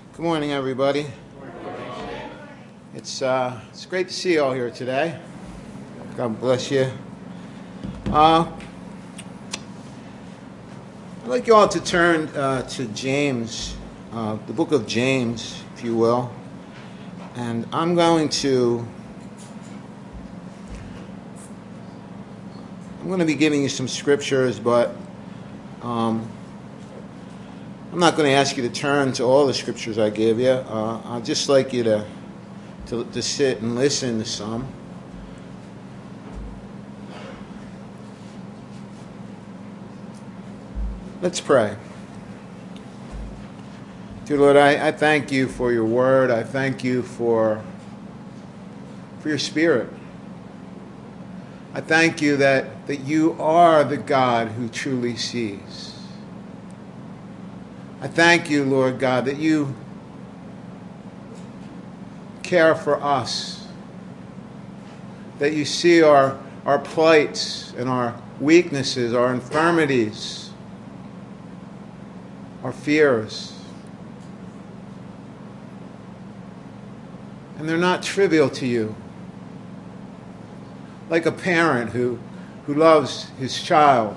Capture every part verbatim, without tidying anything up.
Good morning, everybody. It's uh, it's great to see you all here today. God bless you. Uh, I'd like you all to turn uh, to James, uh, the book of James, if you will. And I'm going to I'm going to be giving you some scriptures, but um, I'm not going to ask you to turn to all the scriptures I give you. Uh, I'd just like you to, to to sit and listen to some. Let's pray. Dear Lord, I, I thank you for your word. I thank you for, for your spirit. I thank you that, that you are the God who truly sees. I thank you, Lord God, that you care for us, that you see our, our plights and our weaknesses, our infirmities, our fears. And they're not trivial to you. Like a parent who, who loves his child,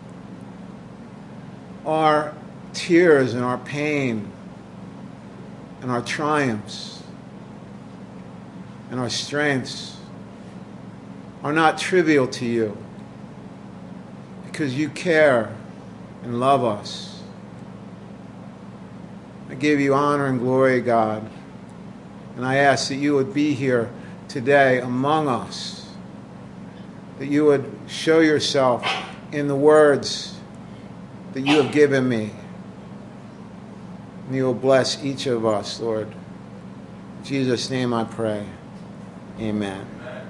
our tears and our pain and our triumphs and our strengths are not trivial to you because you care and love us. I give you honor and glory, God, and I ask that you would be here today among us, that you would show yourself in the words that you have given me. And you will bless each of us, Lord. In Jesus' name I pray. Amen. Amen.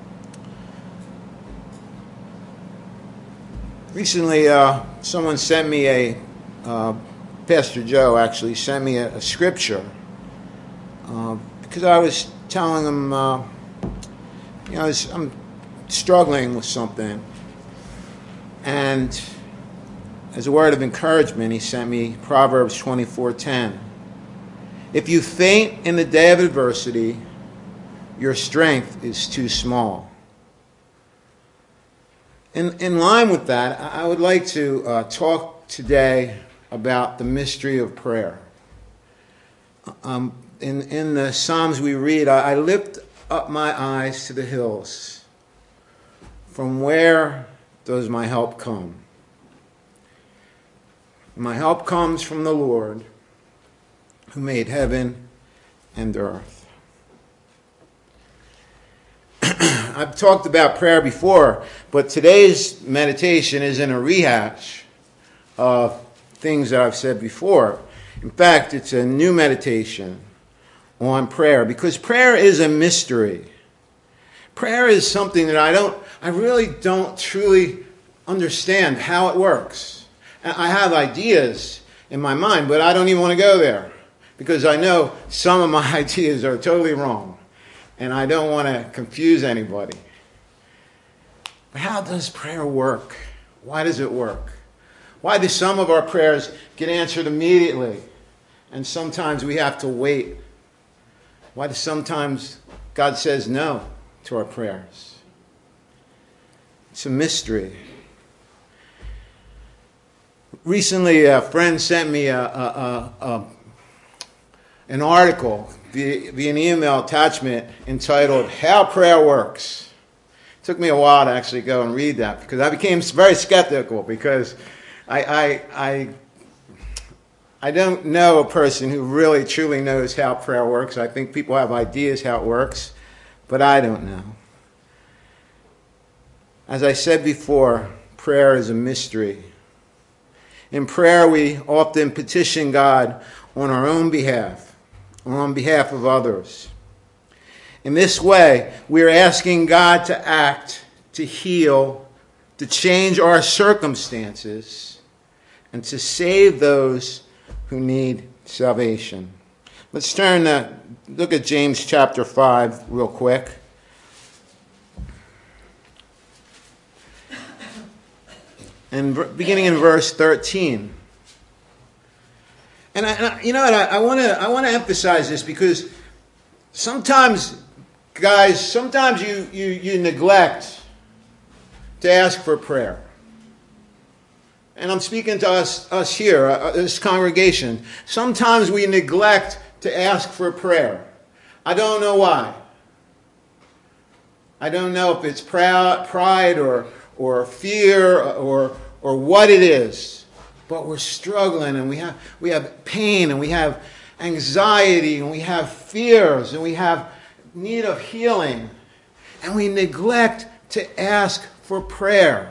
Recently, uh, someone sent me a, uh, Pastor Joe actually sent me a, a scripture uh, because I was telling him, uh, you know, I was, I'm struggling with something. And as a word of encouragement, he sent me Proverbs twenty-four ten. If you faint in the day of adversity, your strength is too small. In, in line with that, I would like to uh, talk today about the mystery of prayer. Um, in, in the Psalms we read, I, I lift up my eyes to the hills. From where does my help come? My help comes from the Lord who made heaven and earth. I've talked about prayer before, but today's meditation isn't a rehash of things that I've said before. In fact, it's a new meditation on prayer because prayer is a mystery. Prayer is something that I don't, I really don't truly understand how it works. I have ideas in my mind, but I don't even want to go there because I know some of my ideas are totally wrong and I don't want to confuse anybody. But how does prayer work? Why does it work? Why do some of our prayers get answered immediately and sometimes we have to wait? Why do sometimes God says no to our prayers? It's a mystery. Recently, a friend sent me a, a, a, a, an article via, via an email attachment entitled How Prayer Works. It took me a while to actually go and read that because I became very skeptical because I, I, I, I don't know a person who really truly knows how prayer works. I think people have ideas how it works, but I don't know. As I said before, prayer is a mystery. In prayer, we often petition God on our own behalf, or on behalf of others. In this way, we are asking God to act, to heal, to change our circumstances, and to save those who need salvation. Let's turn to look at James chapter five real quick. And beginning in verse thirteen. And, I, and I, you know what? I want to I want to emphasize this because sometimes, guys, sometimes you, you, you neglect to ask for prayer. And I'm speaking to us, us here, uh, this congregation. Sometimes we neglect to ask for prayer. I don't know why. I don't know if it's proud, pride or or fear or or what it is. But we're struggling and we have we have pain and we have anxiety and we have fears and we have need of healing. And we neglect to ask for prayer.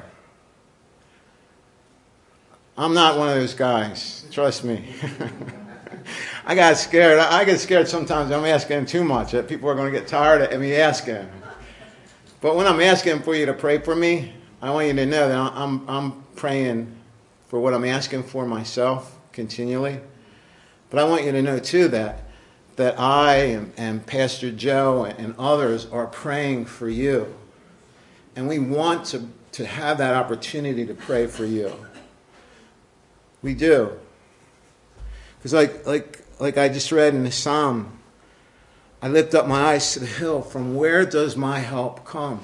I'm not one of those guys. Trust me. I got scared. I get scared sometimes. I'm asking too much. That people are going to get tired of me asking. But when I'm asking for you to pray for me, I want you to know that I'm I'm praying for what I'm asking for myself continually. But I want you to know too that that I and, and Pastor Joe and others are praying for you. And we want to, to have that opportunity to pray for you. We do. Because like like like I just read in the Psalm, I lift up my eyes to the hill. From where does my help come?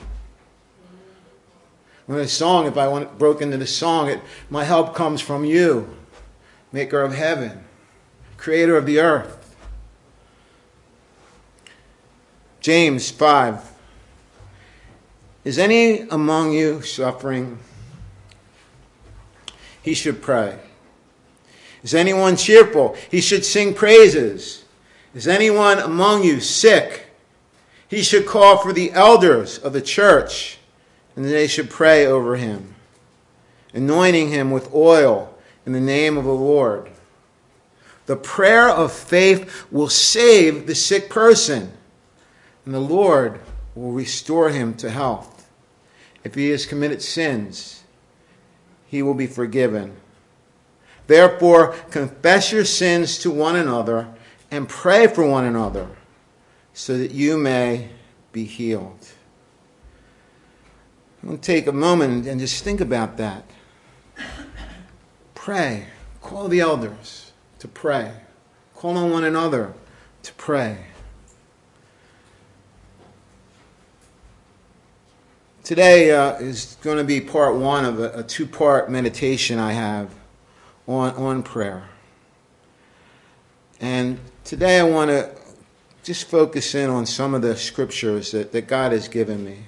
When the song, if I went, broke into the song, it, my help comes from you, maker of heaven, creator of the earth. James five. Is any among you suffering? He should pray. Is anyone cheerful? He should sing praises. Is anyone among you sick? He should call for the elders of the church, and they should pray over him, anointing him with oil in the name of the Lord. The prayer of faith will save the sick person, and the Lord will restore him to health. If he has committed sins, he will be forgiven. Therefore, confess your sins to one another and pray for one another so that you may be healed. I'm going to take a moment and just think about that. Pray. Call the elders to pray. Call on one another to pray. Today uh, is going to be part one of a, a two-part meditation I have on, on prayer. And today I want to just focus in on some of the scriptures that, that God has given me.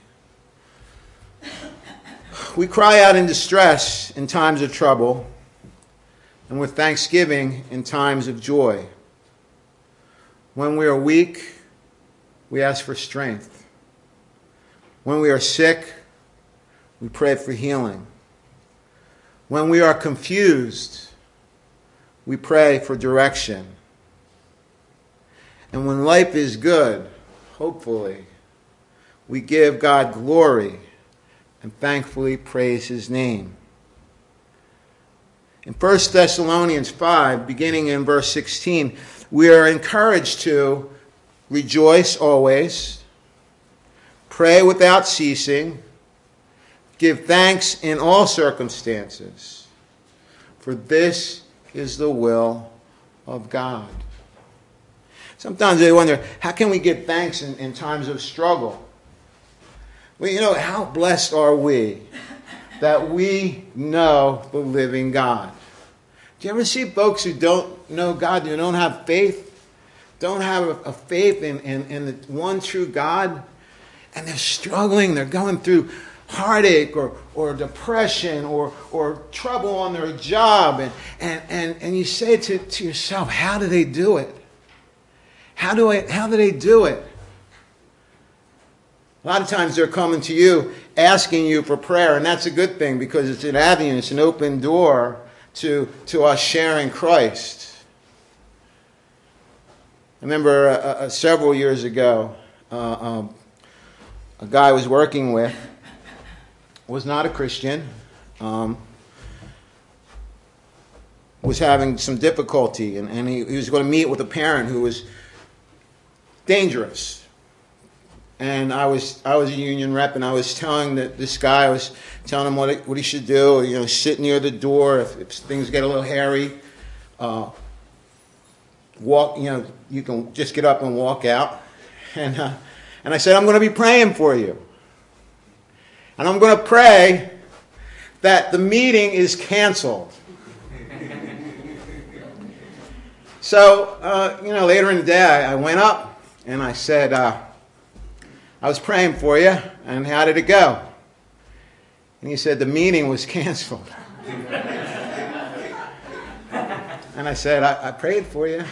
We cry out in distress in times of trouble, and with thanksgiving in times of joy. When we are weak, we ask for strength. When we are sick, we pray for healing. When we are confused, we pray for direction. And when life is good, hopefully, we give God glory and thankfully praise his name. In First Thessalonians five, beginning in verse sixteen, we are encouraged to rejoice always, pray without ceasing, give thanks in all circumstances, for this is the will of God. Sometimes I wonder, how can we give thanks in, in times of struggle? Well, you know, how blessed are we that we know the living God? Do you ever see folks who don't know God, who don't have faith, don't have a, a faith in, in, in the one true God, and they're struggling, they're going through heartache or, or depression or, or trouble on their job, and, and, and, and you say to, to yourself, how do they do it? How do I, how do they do it? A lot of times they're coming to you, asking you for prayer, and that's a good thing because it's an avenue, it's an open door to, to us sharing Christ. I remember uh, uh, several years ago, uh, um, a guy I was working with was not a Christian, um, was having some difficulty, and, and he, he was going to meet with a parent who was dangerous. And I was I was a union rep, and I was telling that this guy, I was telling him what he, what he should do. You know, sit near the door if, if things get a little hairy. Uh, walk, you know, you can just get up and walk out. And, uh, and I said, I'm going to be praying for you. And I'm going to pray that the meeting is canceled. So, uh, you know, later in the day, I, I went up and I said, uh, I was praying for you, and how did it go? And he said, the meeting was canceled. And I said, I, I prayed for you.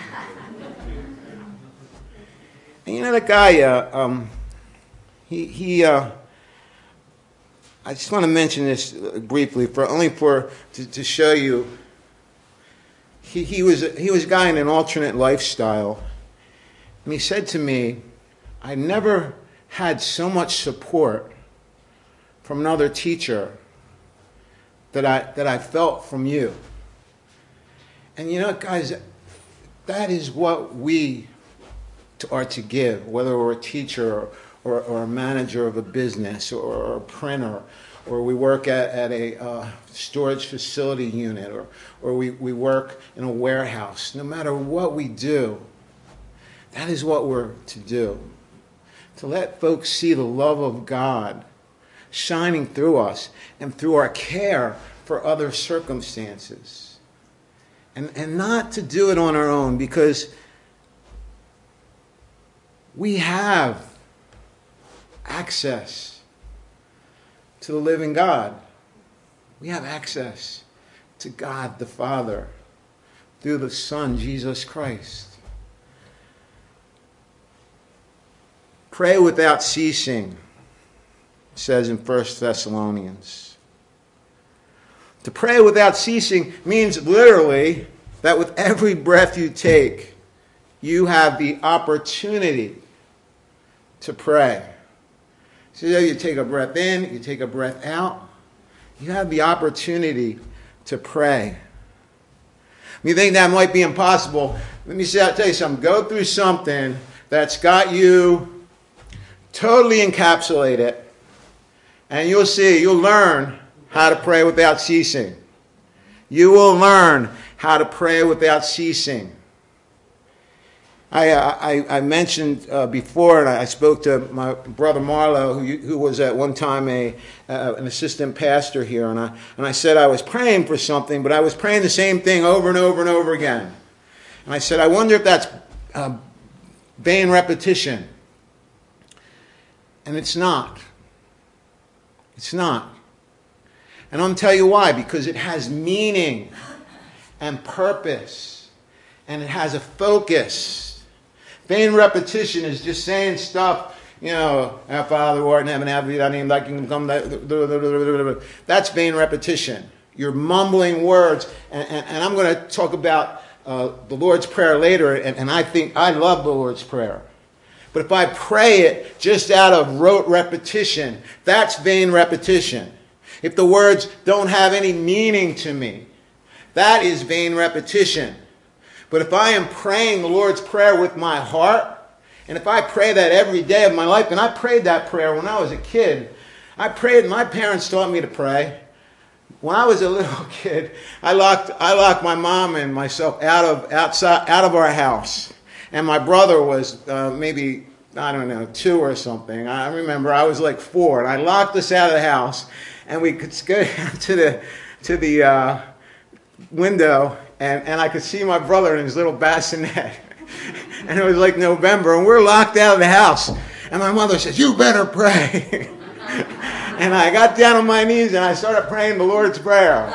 And you know, that guy, uh, um, he, he uh, I just want to mention this briefly, for only for to, to show you. He, he was he was a guy in an alternate lifestyle, and he said to me, I never had so much support from another teacher that I that I felt from you. And you know, guys, that is what we are to give, whether we're a teacher or, or, or a manager of a business or, or a printer, or we work at, at a uh, storage facility unit, or, or we, we work in a warehouse. No matter what we do, that is what we're to do. To let folks see the love of God shining through us and through our care for other circumstances. And, and not to do it on our own, because we have access to the living God. We have access to God the Father through the Son, Jesus Christ. Pray without ceasing, it says in First Thessalonians. To pray without ceasing means literally that with every breath you take, you have the opportunity to pray. So you take a breath in, you take a breath out, you have the opportunity to pray. You think that might be impossible? Let me say, I'll tell you something. Go through something that's got you totally encapsulated, and you'll see, you'll learn how to pray without ceasing. You will learn how to pray without ceasing. I, I, I mentioned uh, before, and I spoke to my brother Marlo, who, who was at one time a uh, an assistant pastor here, and I and I said I was praying for something, but I was praying the same thing over and over and over again. And I said, I wonder if that's uh, vain repetition. And it's not. It's not. And I'll tell you why. Because it has meaning and purpose, and it has a focus. Vain repetition is just saying stuff, you know, our Father who art in heaven, hallowed be thy name, thy kingdom come. That's vain repetition. You're mumbling words. And, and, and I'm going to talk about uh, the Lord's Prayer later, and, and I think I love the Lord's Prayer. But if I pray it just out of rote repetition, that's vain repetition. If the words don't have any meaning to me, that is vain repetition. But if I am praying the Lord's Prayer with my heart, and if I pray that every day of my life, and I prayed that prayer when I was a kid, I prayed, my parents taught me to pray. When I was a little kid, I locked I locked my mom and myself out of outside out of our house. And my brother was uh, maybe, I don't know, two or something. I remember I was like four, and I locked us out of the house, and we could go down to the to the uh, window, and, and I could see my brother in his little bassinet. And it was like November, and we're locked out of the house. And my mother says, "You better pray." And I got down on my knees, and I started praying the Lord's Prayer.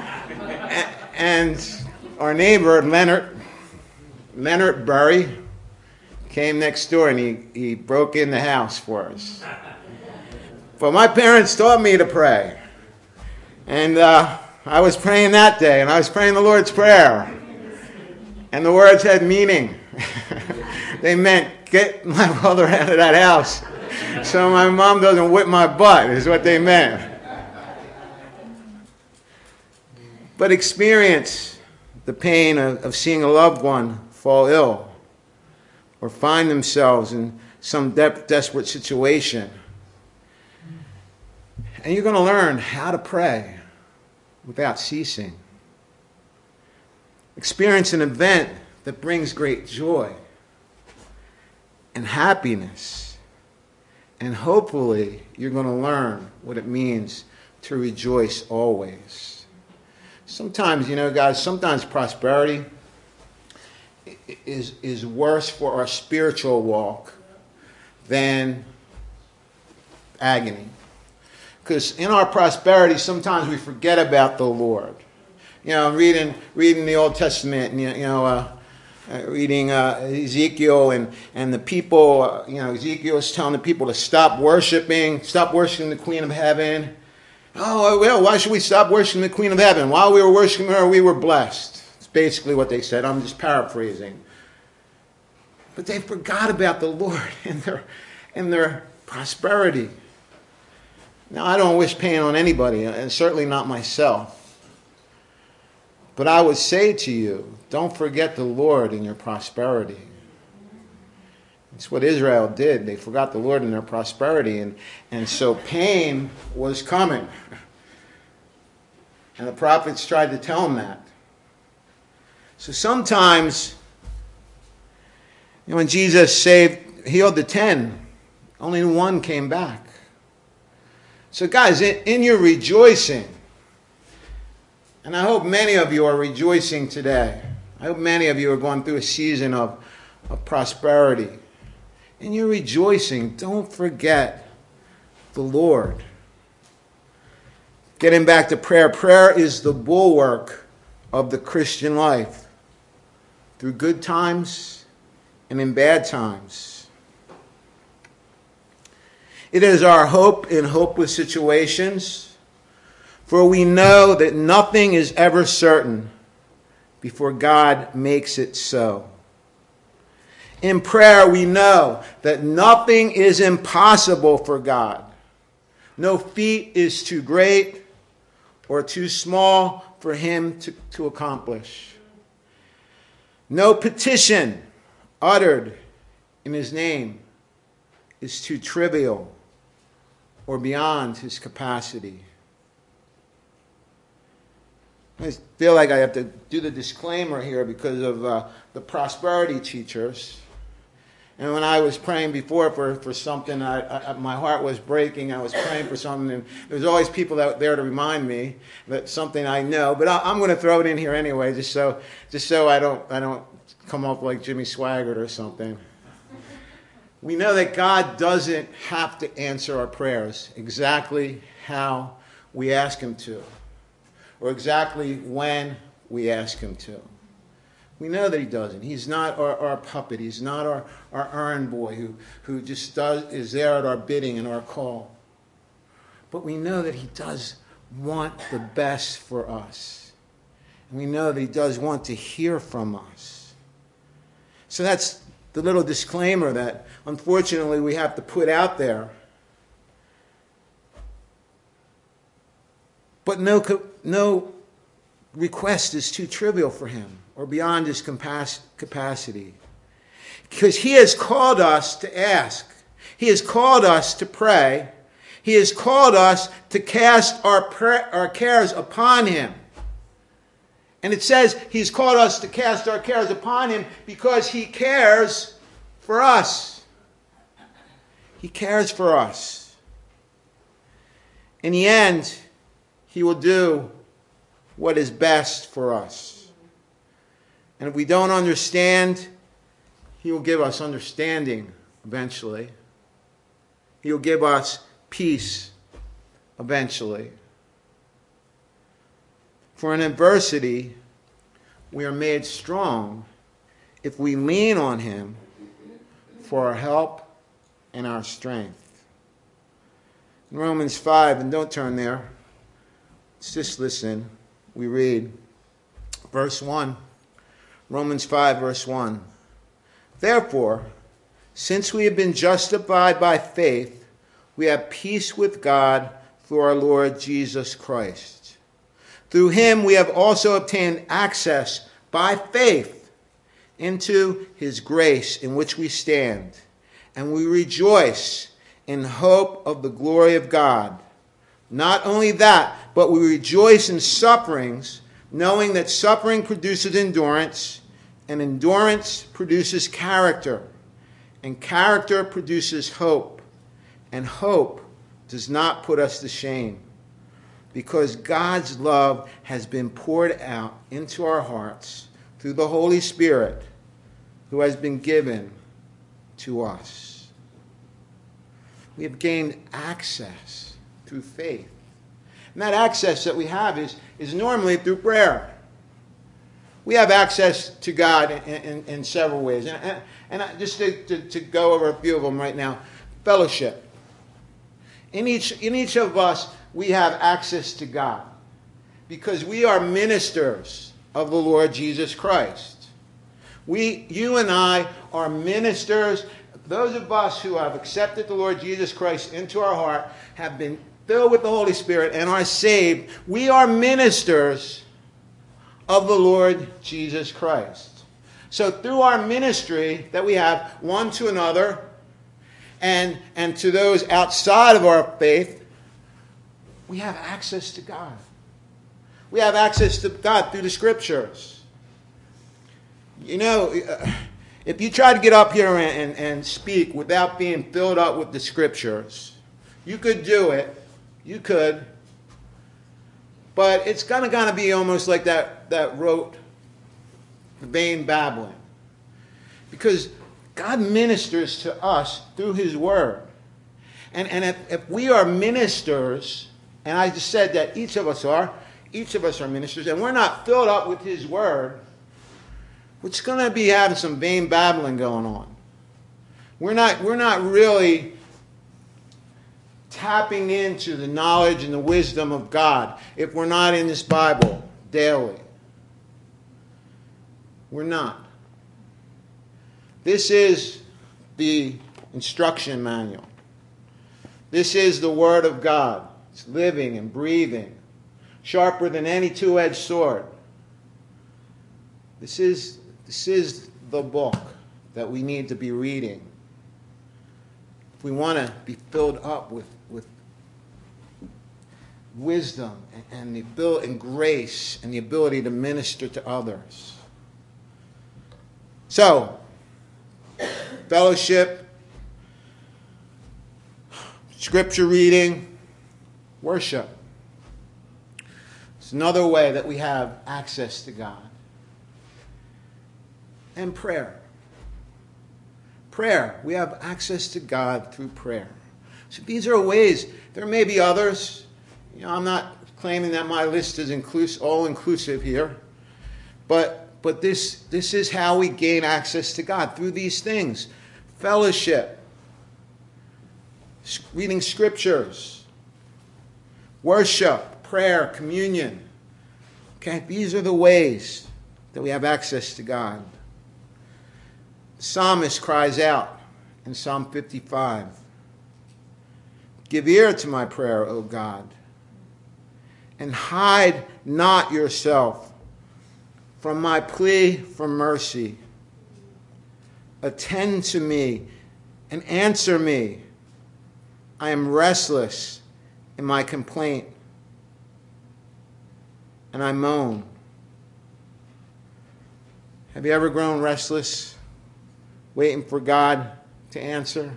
And our neighbor, Leonard, Leonard Burry, came next door, and he, he broke in the house for us. But my parents taught me to pray. And uh, I was praying that day, and I was praying the Lord's Prayer. And the words had meaning. They meant, get my brother out of that house so my mom doesn't whip my butt, is what they meant. But experience the pain of, of seeing a loved one fall ill or find themselves in some de- desperate situation. And you're going to learn how to pray without ceasing. Experience an event that brings great joy and happiness. And hopefully you're going to learn what it means to rejoice always. Sometimes, you know, guys, sometimes prosperity is, is worse for our spiritual walk than agony. Because in our prosperity, sometimes we forget about the Lord. You know, reading reading the Old Testament, and, you know, uh, uh, reading uh, Ezekiel and, and the people, uh, you know, Ezekiel is telling the people to stop worshiping, stop worshiping the Queen of Heaven. Oh, well, why should we stop worshiping the Queen of Heaven? While we were worshiping her, we were blessed. It's basically what they said. I'm just paraphrasing. But they forgot about the Lord and their, and their prosperity. Now, I don't wish pain on anybody, and certainly not myself. But I would say to you, don't forget the Lord in your prosperity. It's what Israel did. They forgot the Lord in their prosperity. And, and so pain was coming. And the prophets tried to tell them that. So sometimes, you know, when Jesus saved, healed the ten, only one came back. So guys, in, in your rejoicing, and I hope many of you are rejoicing today. I hope many of you are going through a season of, of prosperity. In your rejoicing, don't forget the Lord. Getting back to prayer, prayer is the bulwark of the Christian life. Through good times and in bad times. It is our hope in hopeless situations. For we know that nothing is ever certain before God makes it so. In prayer, we know that nothing is impossible for God. No feat is too great or too small for him to, to accomplish. No petition uttered in his name is too trivial or beyond his capacity. I feel like I have to do the disclaimer here because of uh, the prosperity teachers. And when I was praying before for, for something, I, I, my heart was breaking. I was praying for something, and there's always people out there to remind me that something I know. But I, I'm going to throw it in here anyway, just so just so I don't I don't come up like Jimmy Swaggart or something. We know that God doesn't have to answer our prayers exactly how we ask him to, or exactly when we ask him to. We know that he doesn't. He's not our, our puppet. He's not our, our errand boy who, who just does is there at our bidding and our call. But we know that he does want the best for us. And we know that he does want to hear from us. So that's the little disclaimer that unfortunately we have to put out there. But no, no request is too trivial for him or beyond his capacity. Because he has called us to ask. He has called us to pray. He has called us to cast our, prayer, our cares upon him. And it says he's called us to cast our cares upon him because he cares for us. He cares for us. In the end, he will do what is best for us. And if we don't understand, he will give us understanding eventually. He will give us peace eventually. For in adversity, we are made strong if we lean on him for our help and our strength. In Romans five, and don't turn there, just listen. We read verse one. Romans five, verse one. Therefore, since we have been justified by faith, we have peace with God through our Lord Jesus Christ. Through him we have also obtained access by faith into his grace in which we stand, and we rejoice in hope of the glory of God. Not only that, but we rejoice in sufferings, knowing that suffering produces endurance, And endurance produces character. And character produces hope. And hope does not put us to shame. Because God's love has been poured out into our hearts through the Holy Spirit who has been given to us. We have gained access through faith. And that access that we have is, is normally through prayer. We have access to God in, in, in several ways. And, and, and I, just to, to, to go over a few of them right now. Fellowship. In each, in each of us, we have access to God. Because we are ministers of the Lord Jesus Christ. We, you and I are ministers. Those of us who have accepted the Lord Jesus Christ into our heart have been filled with the Holy Spirit and are saved. We are ministers of the Lord Jesus Christ. So through our ministry that we have one to another and, and to those outside of our faith, we have access to God. We have access to God through the Scriptures. You know, if you try to get up here and, and, and speak without being filled up with the Scriptures, you could do it. You could. But it's going to kind of be almost like that, that rote, vain babbling. Because God ministers to us through His Word. And, and if, if we are ministers, and I just said that each of us are, each of us are ministers, and we're not filled up with His Word, we're just going to be having some vain babbling going on. We're not, we're not really tapping into the knowledge and the wisdom of God if we're not in this Bible daily. We're not. This is the instruction manual. This is the Word of God. It's living and breathing, sharper than any two-edged sword. This is, this is the book that we need to be reading if we want to be filled up with, with wisdom and, and the ability and grace and the ability to minister to others. So, fellowship, scripture reading, worship. It's another way that we have access to God. And prayer. Prayer. We have access to God through prayer. So these are ways. There may be others. You know, I'm not claiming that my list is inclusive, all-inclusive here. But, but this, this is how we gain access to God, through these things. Fellowship. Reading scriptures. Worship. Prayer. Communion. Okay, these are the ways that we have access to God. The psalmist cries out in Psalm fifty-five, "Give ear to my prayer, O God, and hide not yourself from my plea for mercy. Attend to me and answer me. I am restless in my complaint, and I moan." Have you ever grown restless, waiting for God to answer?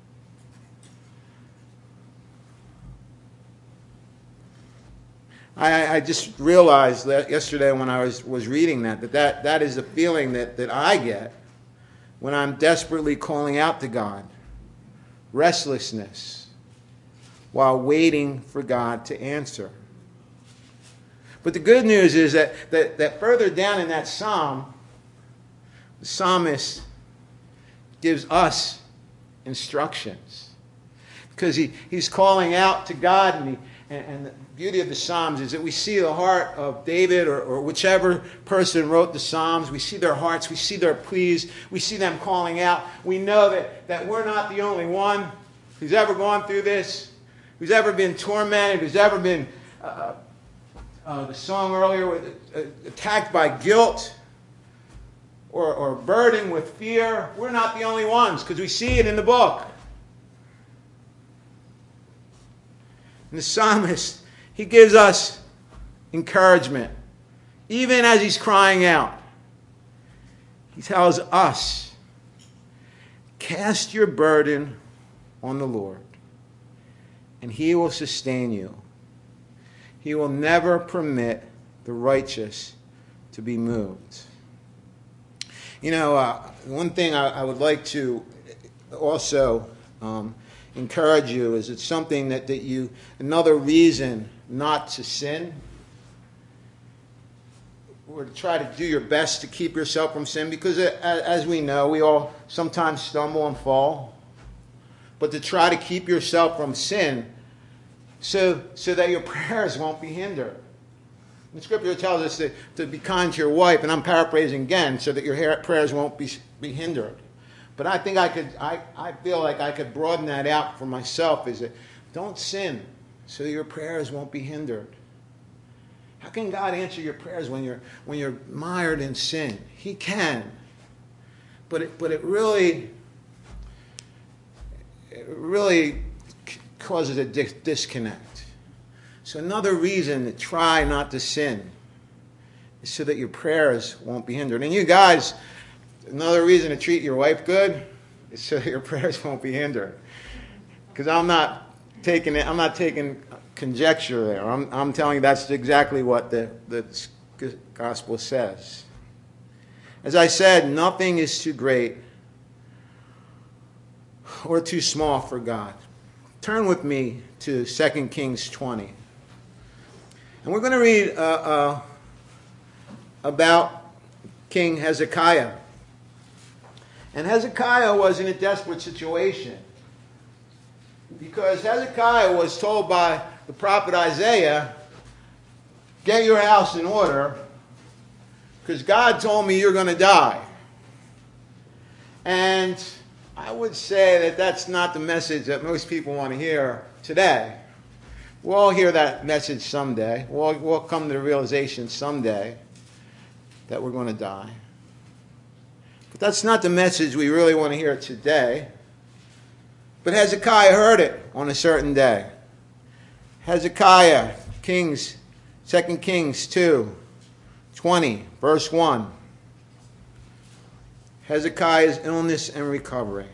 I, I just realized that yesterday when I was, was reading that, that, that that is a feeling that, that I get when I'm desperately calling out to God. Restlessness while waiting for God to answer. But the good news is that, that, that further down in that psalm, the psalmist gives us instructions. Because he, he's calling out to God, and, he, and, and the beauty of the Psalms is that we see the heart of David or, or whichever person wrote the Psalms. We see their hearts, we see their pleas, we see them calling out. We know that, that we're not the only one who's ever gone through this, who's ever been tormented, who's ever been, uh, uh, the song earlier, with, uh, attacked by guilt, Or, or burdened with fear. We're not the only ones, because we see it in the book. And the psalmist, he gives us encouragement, even as he's crying out. He tells us, cast your burden on the Lord, and he will sustain you. He will never permit the righteous to be moved. You know, uh, one thing I, I would like to also um, encourage you is it's something that, that you, another reason not to sin, or to try to do your best to keep yourself from sin, because as we know, we all sometimes stumble and fall. But to try to keep yourself from sin so, so that your prayers won't be hindered. The scripture tells us to, to be kind to your wife, and I'm paraphrasing again, so that your prayers won't be, be hindered. But I think I could, I, I feel like I could broaden that out for myself, is that don't sin so that your prayers won't be hindered. How can God answer your prayers when you're when you're mired in sin? He can. But it, but it really, it really causes a dis- disconnect. So another reason to try not to sin is so that your prayers won't be hindered. And you guys, another reason to treat your wife good is so that your prayers won't be hindered. Because I'm not taking it. I'm not taking conjecture there. I'm, I'm telling you that's exactly what the, the gospel says. As I said, nothing is too great or too small for God. Turn with me to Second Kings twenty. And we're going to read uh, uh, about King Hezekiah. And Hezekiah was in a desperate situation, because Hezekiah was told by the prophet Isaiah, get your house in order, because God told me you're going to die. And I would say that that's not the message that most people want to hear today. We'll all hear that message someday. We'll, we'll come to the realization someday that we're going to die. But that's not the message we really want to hear today. But Hezekiah heard it on a certain day. Hezekiah, Kings, Second Kings two, twenty, verse one. Hezekiah's illness and recovery.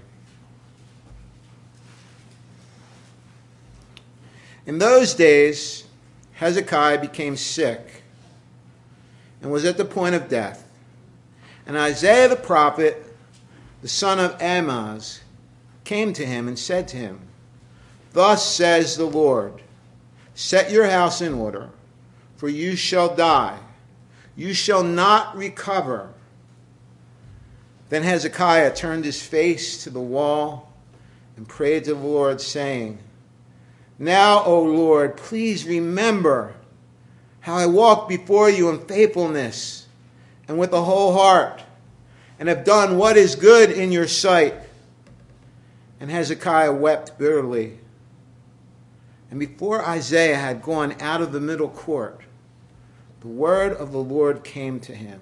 In those days, Hezekiah became sick and was at the point of death. And Isaiah the prophet, the son of Amoz, came to him and said to him, thus says the Lord, set your house in order, for you shall die. You shall not recover. Then Hezekiah turned his face to the wall and prayed to the Lord, saying, now, O Lord, please remember how I walked before you in faithfulness and with a whole heart, and have done what is good in your sight. And Hezekiah wept bitterly. And before Isaiah had gone out of the middle court, the word of the Lord came to him.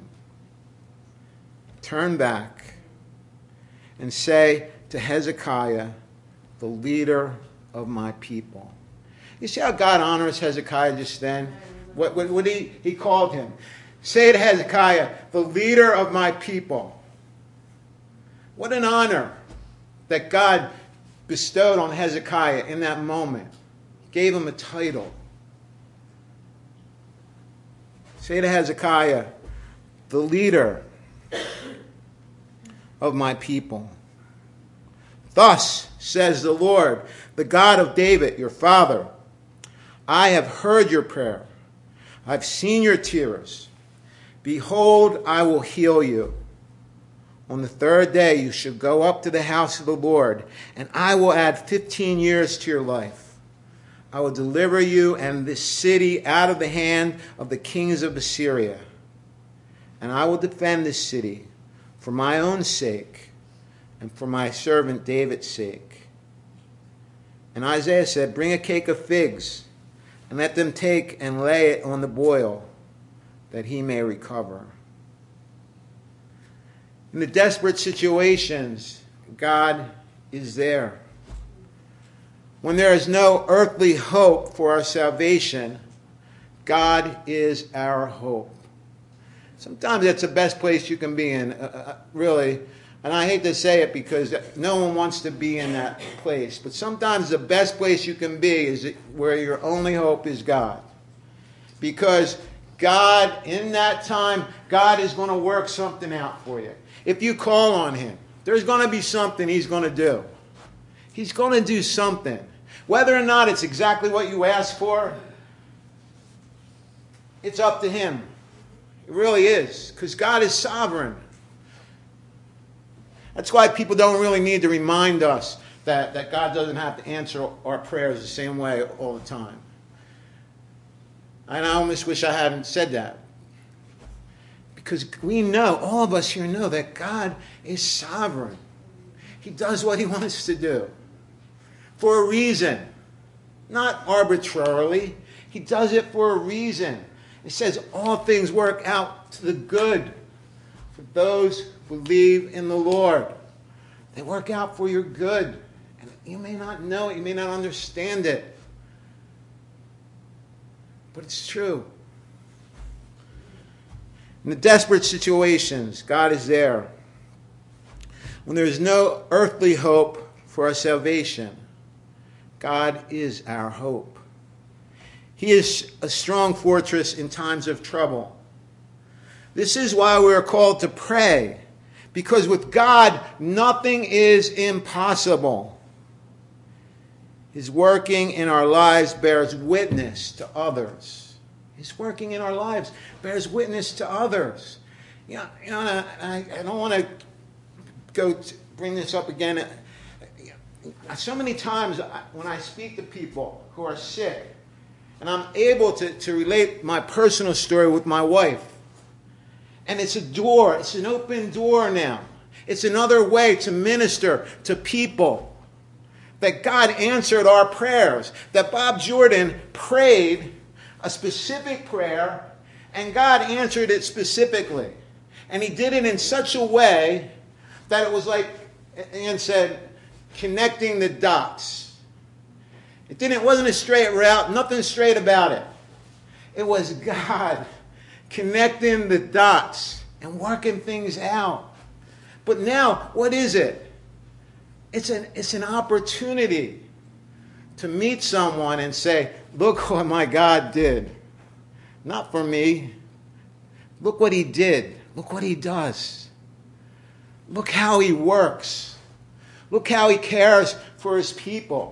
Turn back and say to Hezekiah, the leader of my people. You see how God honors Hezekiah just then? What, what, what he, he called him. Say to Hezekiah, the leader of my people. What an honor that God bestowed on Hezekiah in that moment. He gave him a title. Say to Hezekiah, the leader of my people. Thus says the Lord, the God of David, your father, I have heard your prayer. I've seen your tears. Behold, I will heal you. On the third day you shall go up to the house of the Lord, and I will add fifteen years to your life. I will deliver you and this city out of the hand of the kings of Assyria. And I will defend this city for my own sake and for my servant David's sake. And Isaiah said, bring a cake of figs, and let them take and lay it on the boil, that he may recover. In the desperate situations, God is there. When there is no earthly hope for our salvation, God is our hope. Sometimes that's the best place you can be in, uh, uh, really. And I hate to say it because no one wants to be in that place. But sometimes the best place you can be is where your only hope is God. Because God, in that time, God is going to work something out for you. If you call on Him, there's going to be something He's going to do. He's going to do something. Whether or not it's exactly what you asked for, it's up to Him. It really is. Because God is sovereign. That's why people don't really need to remind us that, that God doesn't have to answer our prayers the same way all the time. And I almost wish I hadn't said that. Because we know, all of us here know that God is sovereign. He does what He wants to do. For a reason. Not arbitrarily. He does it for a reason. It says all things work out to the good for those who believe in the Lord. They work out for your good. And you may not know it. You may not understand it. But it's true. In the desperate situations, God is there. When there is no earthly hope for our salvation, God is our hope. He is a strong fortress in times of trouble. This is why we are called to pray, because with God, nothing is impossible. His working in our lives bears witness to others. His working in our lives bears witness to others. You know, you know I, I don't want to go to bring this up again. So many times when I speak to people who are sick, and I'm able to, to relate my personal story with my wife, and it's a door, it's an open door now. It's another way to minister to people. That God answered our prayers. That Bob Jordan prayed a specific prayer, and God answered it specifically. And He did it in such a way that it was like, Ann said, connecting the dots. It didn't, it wasn't a straight route, nothing straight about it. It was God connecting the dots and working things out. But now, what is it? It's an, it's an opportunity to meet someone and say, look what my God did. Not for me. Look what He did. Look what He does. Look how He works. Look how He cares for His people.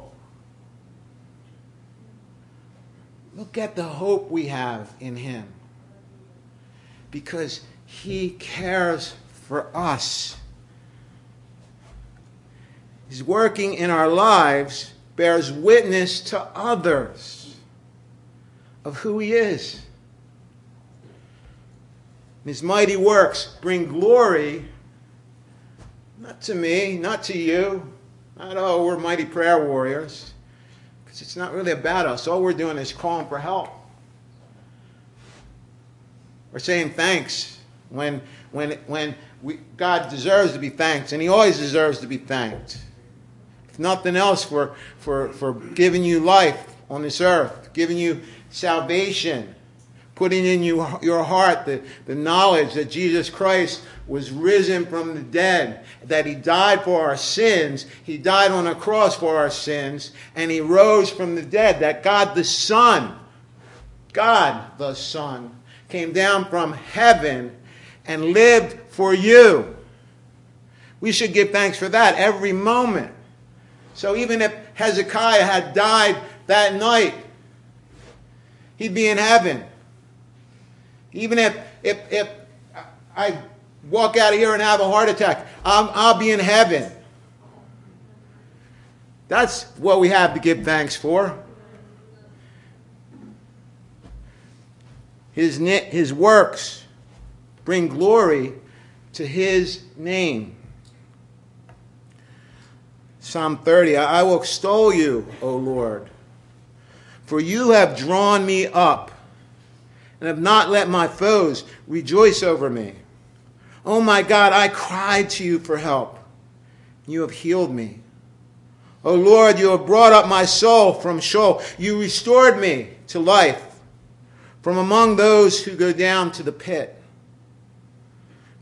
Look at the hope we have in Him. Because He cares for us. His working in our lives bears witness to others of who He is. His mighty works bring glory, not to me, not to you, not, oh, we're mighty prayer warriors. Because it's not really about us. All we're doing is calling for help. We're saying thanks when, when, when we, God deserves to be thanked, and He always deserves to be thanked. If nothing else, for, for, for giving you life on this earth, giving you salvation, putting in you, your heart the, the knowledge that Jesus Christ was risen from the dead, that He died for our sins, He died on a cross for our sins, and He rose from the dead, that God the Son, God the Son, came down from heaven and lived for you. We should give thanks for that every moment. So even if Hezekiah had died that night, he'd be in heaven. Even if if, if I walk out of here and have a heart attack, I'll, I'll be in heaven. That's what we have to give thanks for. His, his works bring glory to His name. Psalm thirty, I will extol you, O Lord, for you have drawn me up and have not let my foes rejoice over me. Oh my God, I cried to you for help. You have healed me. O Lord, you have brought up my soul from Sheol. You restored me to life from among those who go down to the pit.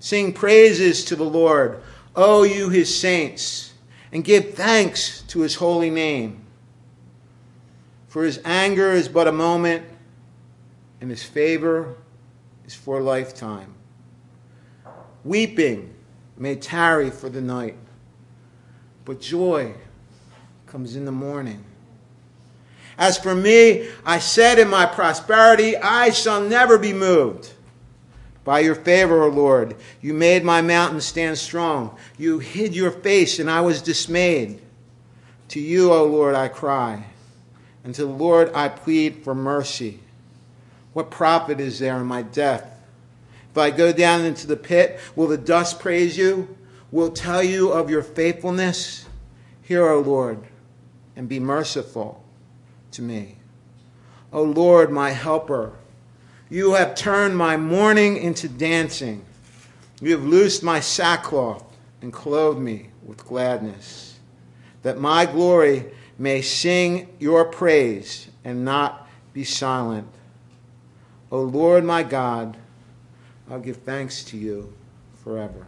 Sing praises to the Lord, O you his saints, and give thanks to his holy name. For his anger is but a moment, and his favor is for a lifetime. Weeping may tarry for the night, but joy comes in the morning. As for me, I said in my prosperity, I shall never be moved. By your favor, O Lord, you made my mountain stand strong. You hid your face, and I was dismayed. To you, O Lord, I cry, and to the Lord I plead for mercy. What profit is there in my death? If I go down into the pit, will the dust praise you? Will tell you of your faithfulness? Hear, O Lord, and be merciful to me. O Lord, my helper, you have turned my mourning into dancing. You have loosed my sackcloth and clothed me with gladness, that my glory may sing your praise and not be silent. O Lord, my God, I'll give thanks to you forever.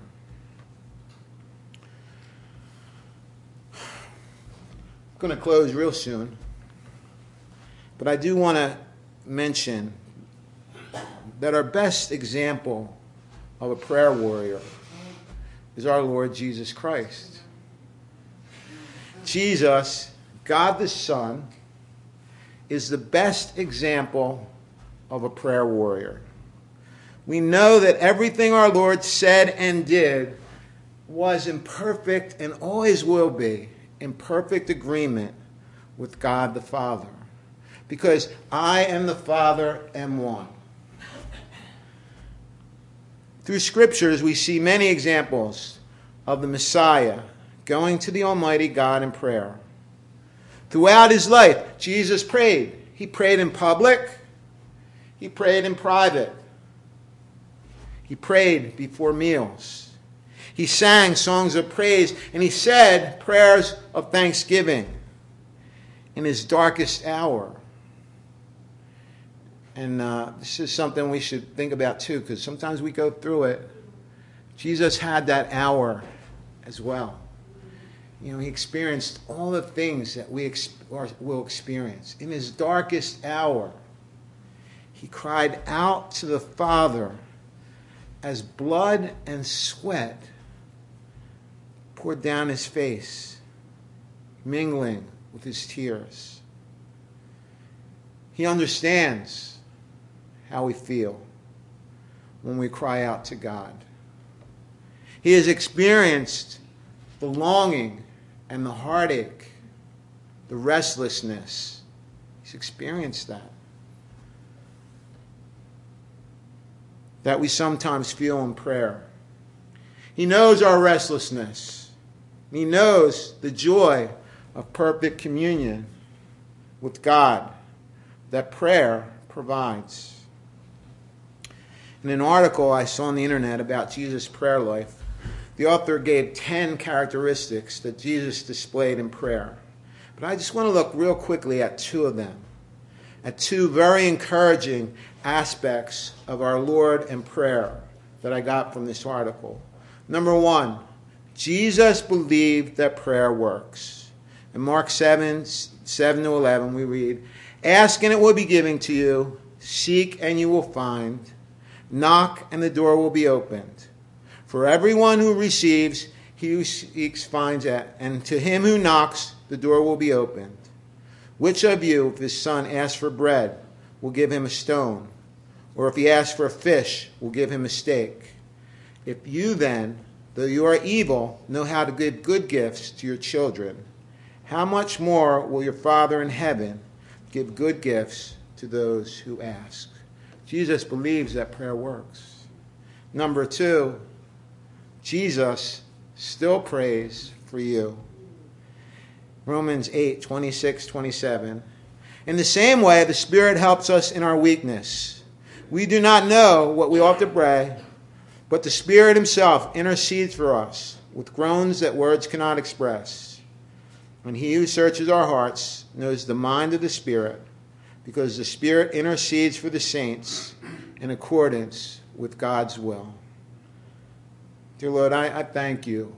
I'm going to close real soon, but I do want to mention that our best example of a prayer warrior is our Lord Jesus Christ. Jesus, God the Son, is the best example of a prayer warrior. We know that everything our Lord said and did was in perfect and always will be in perfect agreement with God the Father. Because I and the Father am one. Through scriptures, we see many examples of the Messiah going to the Almighty God in prayer. Throughout his life, Jesus prayed. He prayed in public. He prayed in private. He prayed before meals. He sang songs of praise, and he said prayers of thanksgiving in his darkest hour. And uh, this is something we should think about too, because sometimes we go through it. Jesus had that hour as well. You know, he experienced all the things that we ex- or will experience. In his darkest hour, he cried out to the Father as blood and sweat poured down his face, mingling with his tears. He understands how we feel when we cry out to God. He has experienced the longing and the heartache, the restlessness. He's experienced that. That we sometimes feel in prayer. He knows our restlessness. He knows the joy of perfect communion with God that prayer provides. In an article I saw on the internet about Jesus' prayer life, the author gave ten characteristics that Jesus displayed in prayer. But I just want to look real quickly at two of them, at two very encouraging aspects of our Lord and prayer that I got from this article. Number one, Jesus believed that prayer works. In Mark seven, seven to eleven, we read, "Ask and it will be given to you. Seek and you will find. Knock and the door will be opened. For everyone who receives, he who seeks finds it, and to him who knocks, the door will be opened. Which of you, if his son asks for bread, will give him a stone? Or if he asks for a fish, will give him a steak? If you then, though you are evil, know how to give good gifts to your children, how much more will your Father in heaven give good gifts to those who ask?" Jesus believes that prayer works. Number two, Jesus still prays for you. Romans eight, twenty-six, twenty-seven. "In the same way, the Spirit helps us in our weakness. We do not know what we ought to pray, but the Spirit himself intercedes for us with groans that words cannot express. And he who searches our hearts knows the mind of the Spirit, because the Spirit intercedes for the saints in accordance with God's will." Dear Lord, I, I thank you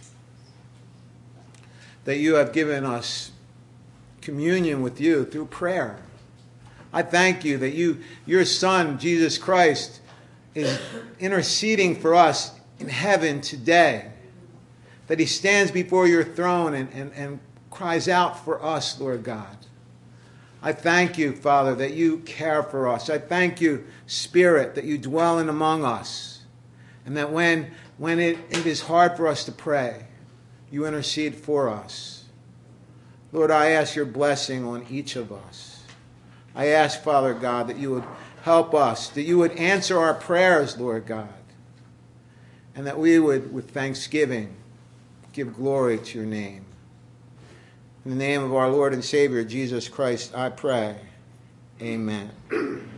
that you have given us communion with you through prayer. I thank you that you, your Son, Jesus Christ, is interceding for us in heaven today. That he stands before your throne and, and, and cries out for us, Lord God. I thank you, Father, that you care for us. I thank you, Spirit, that you dwell in among us. And that when, when it, it is hard for us to pray, you intercede for us. Lord, I ask your blessing on each of us. I ask, Father God, that you would help us, that you would answer our prayers, Lord God, and that we would, with thanksgiving, give glory to your name. In the name of our Lord and Savior, Jesus Christ, I pray. Amen.